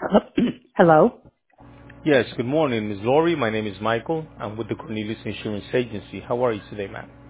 Hello? Yes, good morning, Ms. Lori. My name is Michael. I'm with the Cornelius Insurance Agency. How are you today, ma'am?